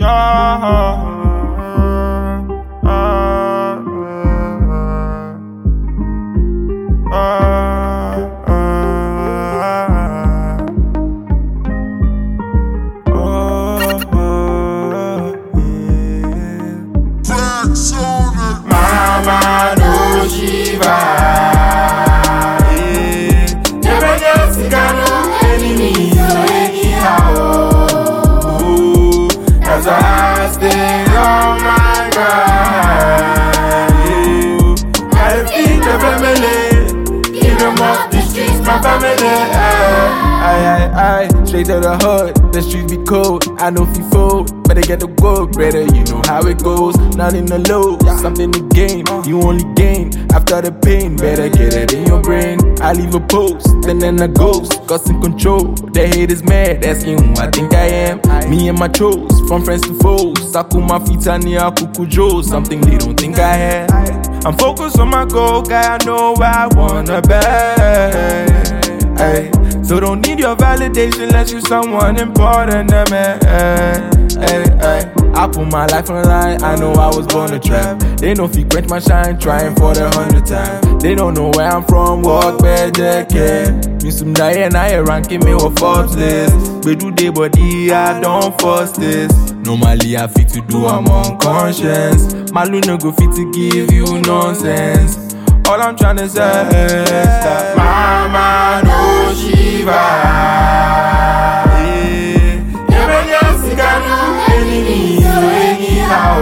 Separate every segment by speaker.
Speaker 1: Mama no shiva. Never just no enemies or anyhow. Cause I stay on my grind. I feed the family, give them off the streets, my family.
Speaker 2: Aye, straight to the hood, the streets be cold. I know if you fold, better get the gold, better you know how it goes. Not in the low, something to gain. You only gain after the pain. Better get it in your brain. I leave a post, then a ghost, cause in control. The hate is mad, asking who I think I am. Me and my chose, from friends to foes. Sakuma Fitania Kukujo, something they don't think I had. I'm focused on my goal, guy, I know where I wanna be. Ay, so don't need your validation unless you someone important to me. I put my life on the line, I know I was born to trap. They know if you quench my shine, trying for the 100th time. They don't know where I'm from, walk where they can. Me some die and I ranking me with Forbes list. We do day body, I don't force this. Normally I fit to do, I'm unconscious. My luna go fit to give you nonsense. All I'm trying to say is that
Speaker 1: Mama no shiva. Never just no enemies or anyhow.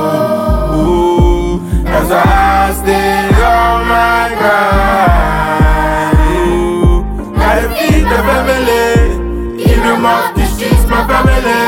Speaker 1: That's why I stay on my grind. Gotta feed the family, give them off the streets, my family.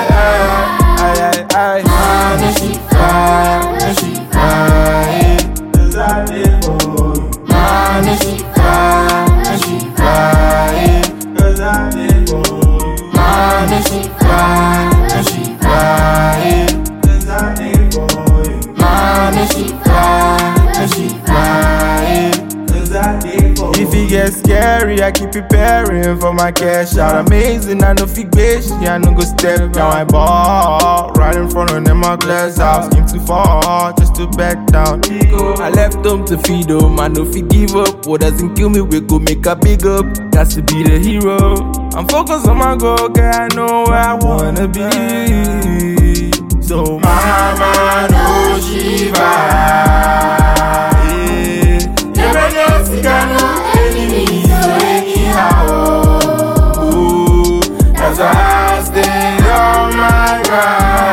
Speaker 1: No shiva, no shiva. Cause I live for no shiva, no shiva, cause I live for you. No shiva, no shiva, cause I live for you. No shiva, no shiva, cause I live for you.
Speaker 2: If it gets scary, I keep preparing for my cash out. Amazing, I know fig bitch, I no go step down. I ball right in front of them, my glass house. Came too far just to back down. I left them to feed them, I know if you give up. What doesn't kill me, we go make a big up. Got to be the hero. I'm focused on my goal, girl, I know where I wanna be. So
Speaker 1: Mama no shiva. Never just no enemies or anyhow. That's why I stay on my grind.